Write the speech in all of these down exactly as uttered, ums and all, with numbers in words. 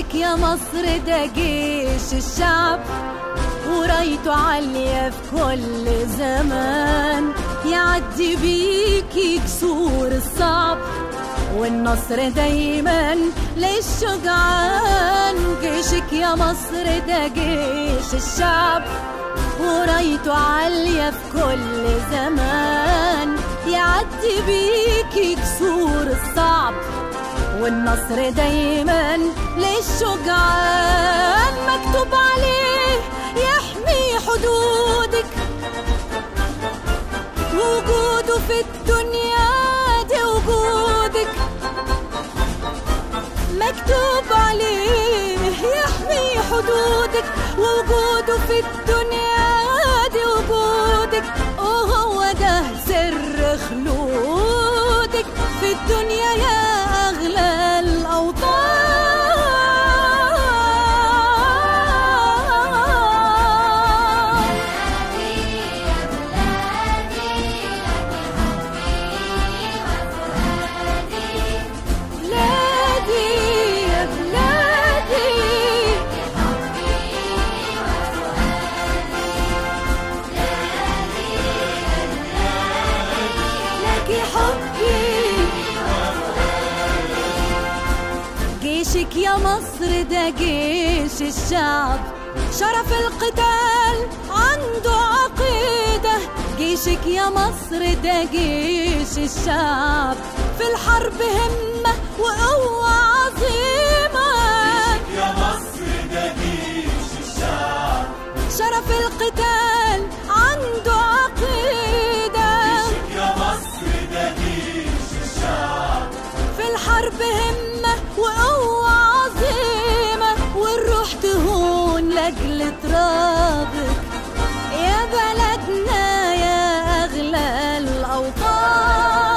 جيشك يا مصر ده جيش الشعب، ورايته عالية في كل زمان، يعدي بيكي كسور الصعب، والنصر دايما للشجعان. جيشك يا مصر ده جيش الشعب، ورايته عالية في كل زمان، يعدي بيكي كسور الصعب، والنصر دايما للشجعان. مكتوب عليه يحمي حدودك، وجوده في الدنيا دي وجودك. مكتوب عليه يحمي حدودك، وجوده في الدنيا دي وجودك. وهو ده سر خلودك في الدنيا يا أغلى الأوطان. جيشك يا مصر ده جيش الشعب، شرف القتال عنده عقيدة. جيشك يا مصر ده جيش الشعب، في الحرب همة وقوة عظيمة. جيشك يا مصر ده جيش الشعب، شرف القتال عنده عقيدة. جيشك يا مصر ده جيش الشعب، في الحرب همة وقوة عظيمة، والروح تهون لأجل ترابك يا بلدنا يا أغلى الأوطان.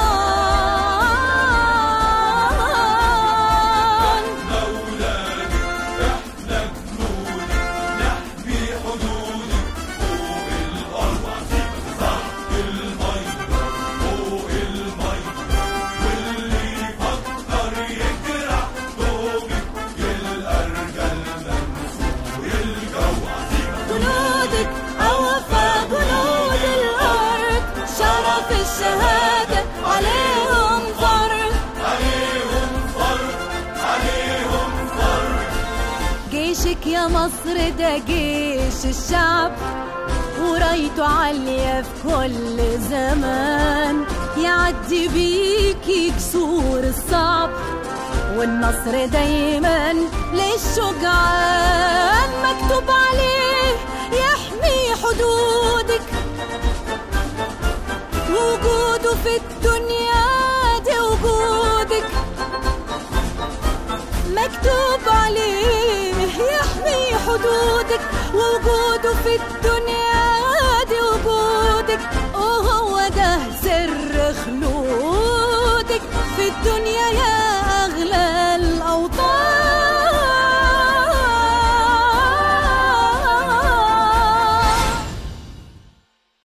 مولانك احنا جنودك، نحمي حدودك فوق الأرض عزيمة تحت المية، فوق المية. واللي يفكر يجرح ثوبك يلقى رجالنا ويلقى عزيمة. جنودك أوفى جنود الأرض، شرف الشهادة عليهم فرض، عليهم فرض، عليهم فرض. جيشك يا مصر ده جيش الشعب، ورايته عالية في كل زمان، يعدي بيكي كسور الصعب، والنصر دايما للشجعان. مكتوب عليه يحمي حدودك، وجوده في الدنيا دي وجودك. مكتوب عليه يحمي حدودك، وجوده في الدنيا دي وجودك. وهو ده سر خلودك في الدنيا يا